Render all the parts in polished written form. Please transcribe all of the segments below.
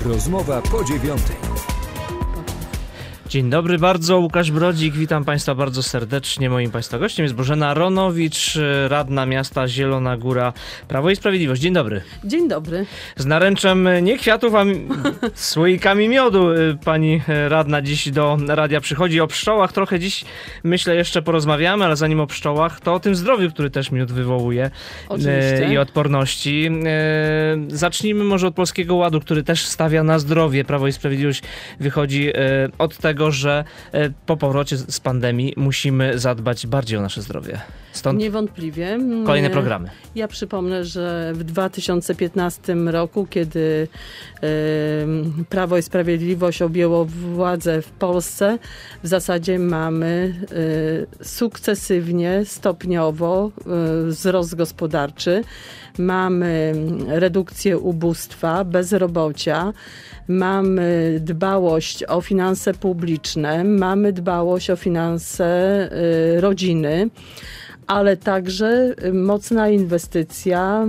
Rozmowa po 9:00. Dzień dobry bardzo, Łukasz Brodzik, witam Państwa bardzo serdecznie. Moim Państwa gościem jest Bożena Ronowicz, radna miasta Zielona Góra, Prawo i Sprawiedliwość. Dzień dobry. Dzień dobry. Z naręczem nie kwiatów, a słoikami miodu pani radna dziś do radia przychodzi. O pszczołach trochę dziś, myślę, jeszcze porozmawiamy, ale zanim o pszczołach, to o tym zdrowiu, który też miód wywołuje. Oczywiście. I odporności. Zacznijmy może od Polskiego Ładu, który też stawia na zdrowie. Prawo i Sprawiedliwość wychodzi od tego, że po powrocie z pandemii musimy zadbać bardziej o nasze zdrowie. Stąd niewątpliwie. kolejne programy. Ja przypomnę, że w 2015 roku, kiedy Prawo i Sprawiedliwość objęło władzę w Polsce, w zasadzie mamy sukcesywnie, stopniowo wzrost gospodarczy. Mamy redukcję ubóstwa, bezrobocia. Mamy dbałość o finanse publiczne, mamy dbałość o finanse rodziny, ale także mocna inwestycja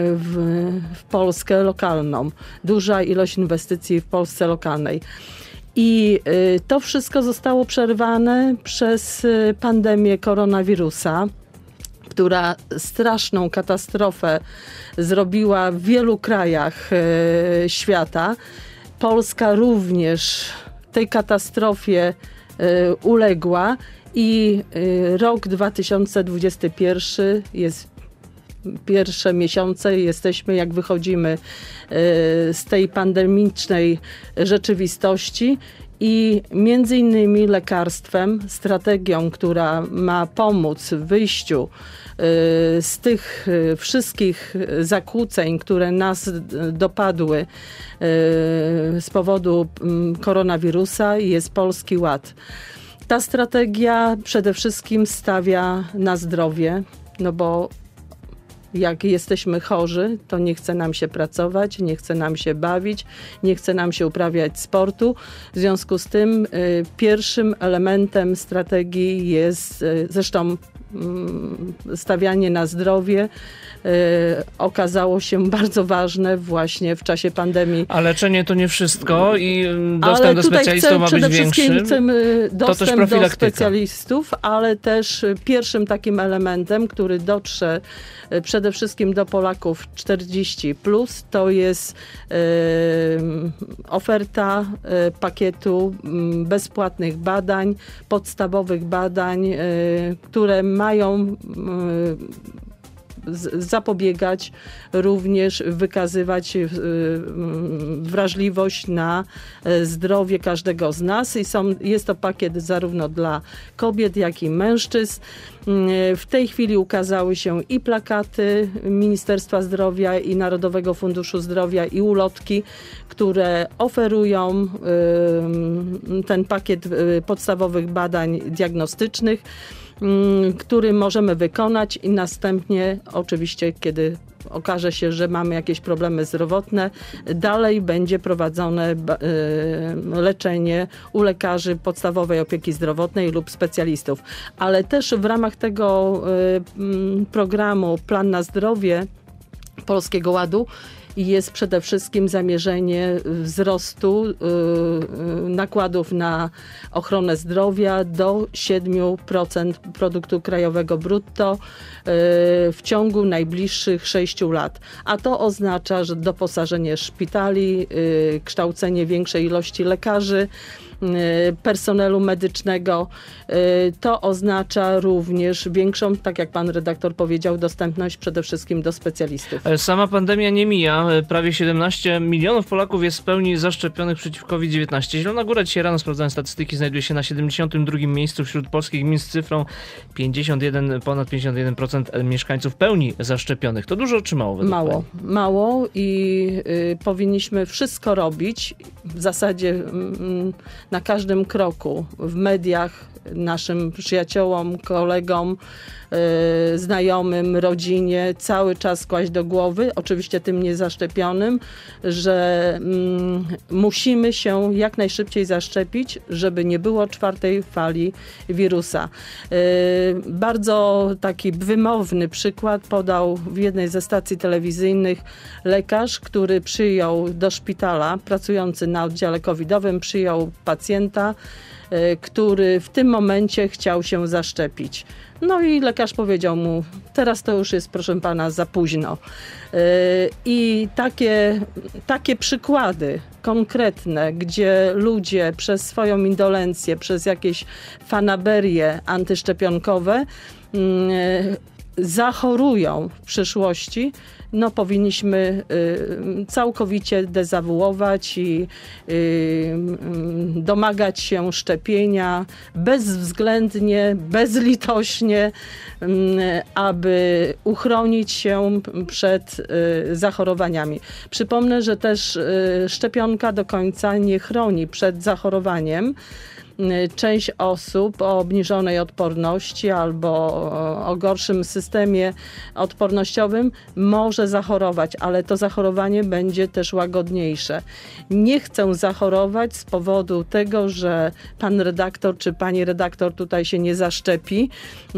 w Polskę lokalną. Duża ilość inwestycji w Polsce lokalnej. I to wszystko zostało przerwane przez pandemię koronawirusa, która straszną katastrofę zrobiła w wielu krajach świata. Polska również tej katastrofie uległa i rok 2021 jest pierwsze miesiące, jesteśmy jak wychodzimy z tej pandemicznej rzeczywistości i między innymi lekarstwem, strategią, która ma pomóc w wyjściu z tych wszystkich zakłóceń, które nas dopadły z powodu koronawirusa, jest Polski Ład. Ta strategia przede wszystkim stawia na zdrowie, no bo jak jesteśmy chorzy, to nie chce nam się pracować, nie chce nam się bawić, nie chce nam się uprawiać sportu. W związku z tym pierwszym elementem strategii jest zresztą stawianie na zdrowie. Okazało się bardzo ważne właśnie w czasie pandemii. A leczenie to nie wszystko i dostęp do specjalistów ma być większy. Chcemy dostęp do specjalistów, ale też pierwszym takim elementem, który dotrze przede wszystkim do Polaków 40+, to jest oferta pakietu bezpłatnych badań, podstawowych badań, które mają zapobiegać, również wykazywać wrażliwość na zdrowie każdego z nas. I jest to pakiet zarówno dla kobiet, jak i mężczyzn. W tej chwili ukazały się i plakaty Ministerstwa Zdrowia i Narodowego Funduszu Zdrowia i ulotki, które oferują ten pakiet podstawowych badań diagnostycznych, który możemy wykonać i następnie oczywiście, kiedy okaże się, że mamy jakieś problemy zdrowotne, dalej będzie prowadzone leczenie u lekarzy podstawowej opieki zdrowotnej lub specjalistów. Ale też w ramach tego programu Plan na zdrowie Polskiego Ładu jest przede wszystkim zamierzenie wzrostu nakładów na ochronę zdrowia do 7% produktu krajowego brutto w ciągu najbliższych 6 lat. A to oznacza, że doposażenie szpitali, kształcenie większej ilości lekarzy, personelu medycznego. To oznacza również większą, tak jak pan redaktor powiedział, dostępność przede wszystkim do specjalistów. Sama pandemia nie mija. Prawie 17 milionów Polaków jest w pełni zaszczepionych przeciw COVID-19. Zielona Góra dzisiaj rano, sprawdzając statystyki, znajduje się na 72. miejscu wśród polskich gmin z cyfrą ponad 51% mieszkańców pełni zaszczepionych. To dużo czy mało? Mało i powinniśmy wszystko robić. W zasadzie na każdym kroku w mediach naszym przyjaciołom, kolegom, znajomym, rodzinie cały czas kłaść do głowy, oczywiście tym niezaszczepionym, że musimy się jak najszybciej zaszczepić, żeby nie było 4. fali wirusa. Bardzo taki wymowny przykład podał w jednej ze stacji telewizyjnych lekarz, który przyjął do szpitala, pracujący na oddziale covidowym, przyjął pacjenta, który w tym momencie chciał się zaszczepić. No i lekarz powiedział mu, teraz to już jest, proszę pana, za późno. I takie przykłady konkretne, gdzie ludzie przez swoją indolencję, przez jakieś fanaberie antyszczepionkowe zachorują w przyszłości, no powinniśmy całkowicie dezawuować i domagać się szczepienia bezwzględnie, bezlitośnie, aby uchronić się przed zachorowaniami. Przypomnę, że też szczepionka do końca nie chroni przed zachorowaniem. Część osób o obniżonej odporności albo o gorszym systemie odpornościowym może zachorować, ale to zachorowanie będzie też łagodniejsze. Nie chcę zachorować z powodu tego, że pan redaktor czy pani redaktor tutaj się nie zaszczepi.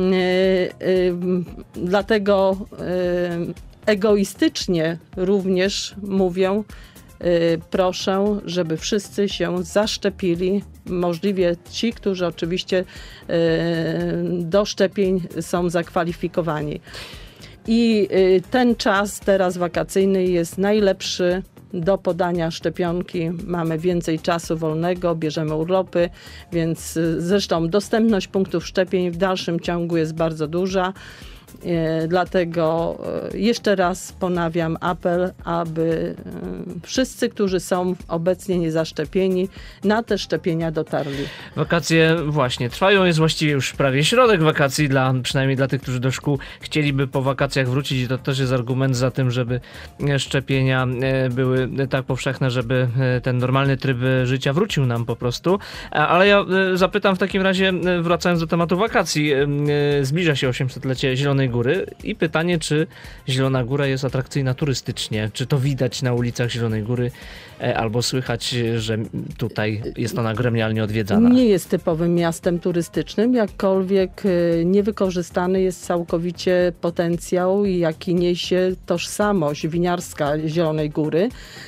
Dlatego egoistycznie również mówię, proszę, żeby wszyscy się zaszczepili, możliwie ci, którzy oczywiście do szczepień są zakwalifikowani. I ten czas teraz wakacyjny jest najlepszy do podania szczepionki. Mamy więcej czasu wolnego, bierzemy urlopy, więc zresztą dostępność punktów szczepień w dalszym ciągu jest bardzo duża. Dlatego jeszcze raz ponawiam apel, aby wszyscy, którzy są obecnie niezaszczepieni, na te szczepienia dotarli. Wakacje właśnie trwają, jest właściwie już prawie środek wakacji, przynajmniej dla tych, którzy do szkół chcieliby po wakacjach wrócić i to też jest argument za tym, żeby szczepienia były tak powszechne, żeby ten normalny tryb życia wrócił nam po prostu. Ale ja zapytam w takim razie, wracając do tematu wakacji, zbliża się 800-lecie Zielonej Góry i pytanie, czy Zielona Góra jest atrakcyjna turystycznie, czy to widać na ulicach Zielonej Góry, albo słychać, że tutaj jest ona gremialnie odwiedzana. Nie jest typowym miastem turystycznym, jakkolwiek niewykorzystany jest całkowicie potencjał, jaki niesie tożsamość winiarska Zielonej Góry.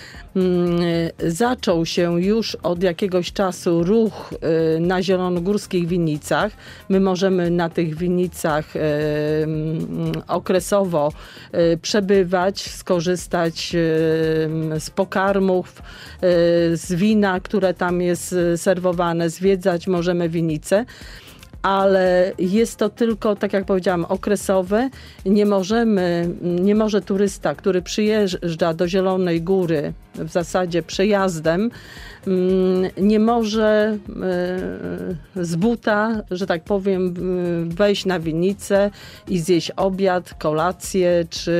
Zaczął się już od jakiegoś czasu ruch na zielonogórskich winnicach. My możemy na tych winnicach okresowo przebywać, skorzystać z pokarmów, z wina, które tam jest serwowane, zwiedzać możemy winnice. Ale jest to tylko, tak jak powiedziałam, okresowe. Nie może turysta, który przyjeżdża do Zielonej Góry w zasadzie przejazdem, nie może z buta, że tak powiem, wejść na winnicę i zjeść obiad, kolację, czy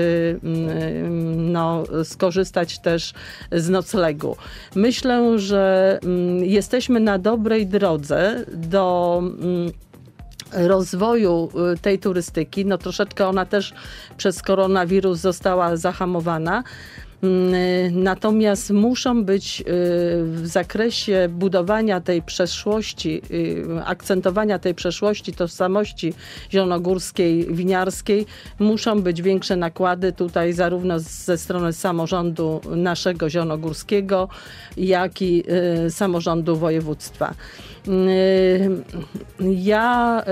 skorzystać też z noclegu. Myślę, że jesteśmy na dobrej drodze do rozwoju tej turystyki. No troszeczkę ona też przez koronawirus została zahamowana. Natomiast muszą być w zakresie budowania tej przeszłości, akcentowania tej przeszłości, tożsamości zielonogórskiej, winiarskiej, muszą być większe nakłady tutaj zarówno ze strony samorządu naszego zielonogórskiego, jak i samorządu województwa. Ja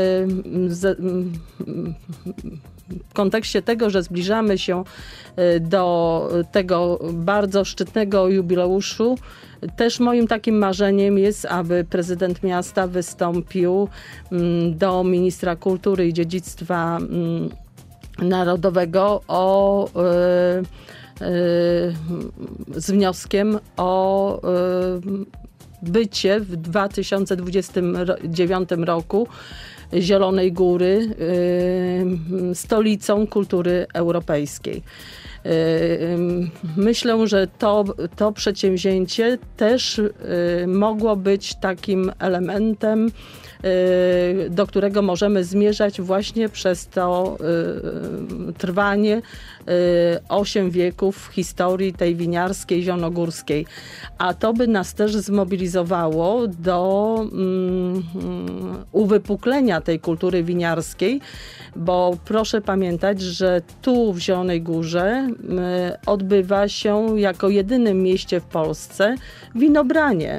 w kontekście tego, że zbliżamy się do tego bardzo szczytnego jubileuszu, też moim takim marzeniem jest, aby prezydent miasta wystąpił do ministra kultury i dziedzictwa narodowego z wnioskiem o bycie w 2029 roku Zielonej Góry stolicą kultury europejskiej. Myślę, że to przedsięwzięcie też mogło być takim elementem, do którego możemy zmierzać właśnie przez to trwanie 8 wieków historii tej winiarskiej, zielonogórskiej. A to by nas też zmobilizowało do uwypuklenia tej kultury winiarskiej, bo proszę pamiętać, że tu w Zielonej Górze odbywa się jako jedynym mieście w Polsce winobranie.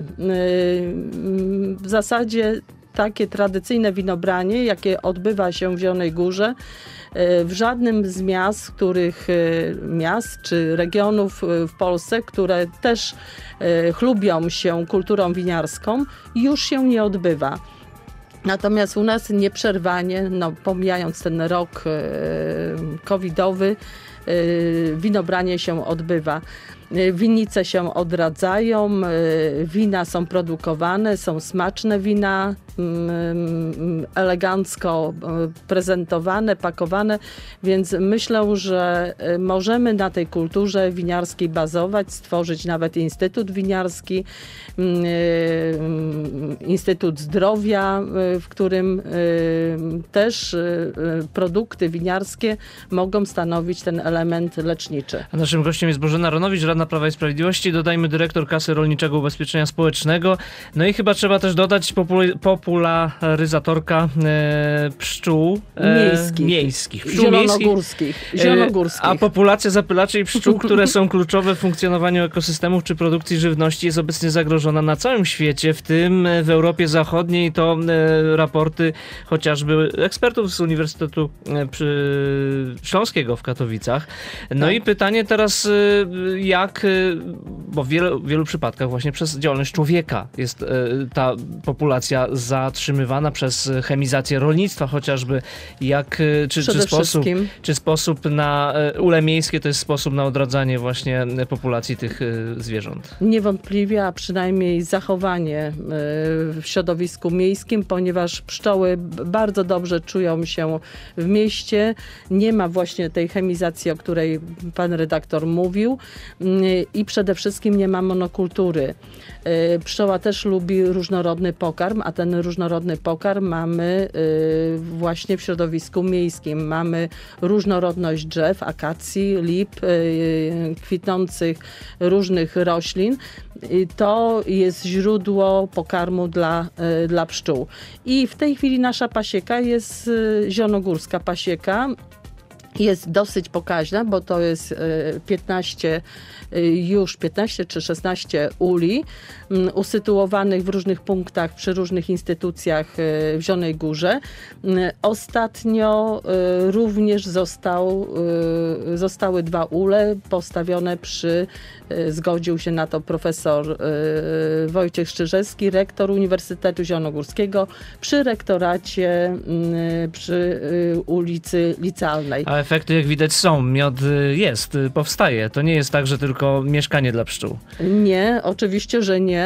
W zasadzie takie tradycyjne winobranie, jakie odbywa się w Zielonej Górze, w żadnym z miast czy regionów w Polsce, które też chlubią się kulturą winiarską, już się nie odbywa. Natomiast u nas nieprzerwanie, pomijając ten rok covidowy, winobranie się odbywa. Winnice się odradzają, wina są produkowane, są smaczne wina, elegancko prezentowane, pakowane, więc myślę, że możemy na tej kulturze winiarskiej bazować, stworzyć nawet Instytut Winiarski, Instytut Zdrowia, w którym też produkty winiarskie mogą stanowić ten element leczniczy. A naszym gościem jest Bożena Ronowicz, Radna Prawa i Sprawiedliwości, dodajmy dyrektor Kasy Rolniczego Ubezpieczenia Społecznego. No i chyba trzeba też dodać popularyzatorka pszczół miejskich. Pszczół Zielonogórskich. A populacja zapylaczy i pszczół, które są kluczowe w funkcjonowaniu ekosystemów czy produkcji żywności, jest obecnie zagrożona na całym świecie, w tym w Europie Zachodniej. To raporty chociażby ekspertów z Uniwersytetu Śląskiego w Katowicach. No i pytanie teraz, bo w wielu przypadkach właśnie przez działalność człowieka jest ta populacja zatrzymywana, przez chemizację rolnictwa chociażby. Czy sposób na ule miejskie to jest sposób na odradzanie właśnie populacji tych zwierząt? Niewątpliwie, a przynajmniej zachowanie w środowisku miejskim, ponieważ pszczoły bardzo dobrze czują się w mieście. Nie ma właśnie tej chemizacji, o której pan redaktor mówił, i przede wszystkim nie ma monokultury. Pszczoła też lubi różnorodny pokarm, a ten różnorodny pokarm mamy właśnie w środowisku miejskim. Mamy różnorodność drzew, akacji, lip, kwitnących różnych roślin. To jest źródło pokarmu dla pszczół. I w tej chwili nasza pasieka jest zielonogórska pasieka. Jest dosyć pokaźna, bo to jest 15 czy 16 uli usytuowanych w różnych punktach przy różnych instytucjach w Zielonej Górze. Ostatnio również zostały 2 ule postawione zgodził się na to profesor Wojciech Szczyżewski, rektor Uniwersytetu Zielonogórskiego, przy rektoracie przy ulicy Licealnej. A efekty, jak widać, są. Miod powstaje. To nie jest tak, że tylko mieszkanie dla pszczół. Nie, oczywiście, że nie.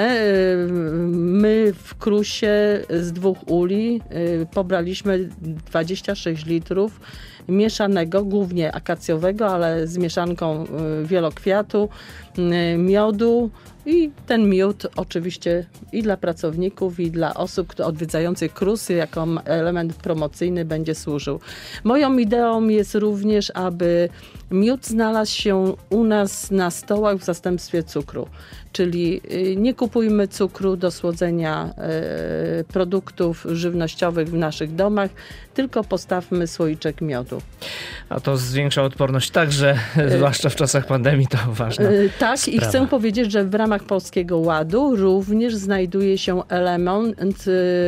My w Krusie z 2 uli pobraliśmy 26 litrów mieszanego, głównie akacjowego, ale z mieszanką wielokwiatu, miodu. I ten miód oczywiście i dla pracowników, i dla osób odwiedzających Krusy jako element promocyjny będzie służył. Moją ideą jest również, aby miód znalazł się u nas na stołach w zastępstwie cukru. Czyli nie kupujmy cukru do słodzenia produktów żywnościowych w naszych domach, tylko postawmy słoiczek miodu. A to zwiększa odporność także, zwłaszcza w czasach pandemii, to ważne. Tak, sprawa. I chcę powiedzieć, że w ramach Polskiego Ładu również znajduje się element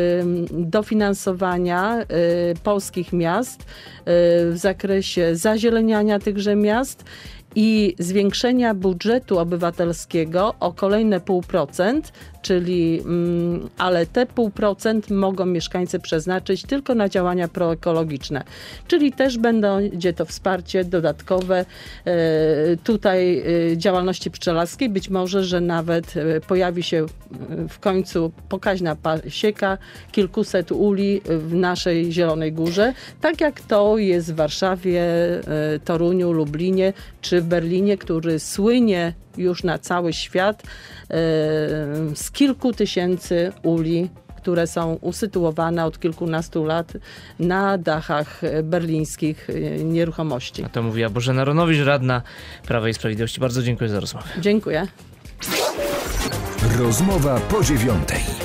dofinansowania polskich miast w zakresie zazieleniania tychże miast i zwiększenia budżetu obywatelskiego o kolejne 0,5%, czyli, ale te 0,5% mogą mieszkańcy przeznaczyć tylko na działania proekologiczne. Czyli też będzie to wsparcie dodatkowe tutaj działalności pszczelarskiej. Być może, że nawet pojawi się w końcu pokaźna pasieka kilkuset uli w naszej Zielonej Górze, tak jak to jest w Warszawie, Toruniu, Lublinie czy w Berlinie, który słynie już na cały świat z kilku tysięcy uli, które są usytuowane od kilkunastu lat na dachach berlińskich nieruchomości. A to mówiła Bożena Ronowicz, radna Prawa i Sprawiedliwości. Bardzo dziękuję za rozmowę. Dziękuję. Rozmowa po 9:00.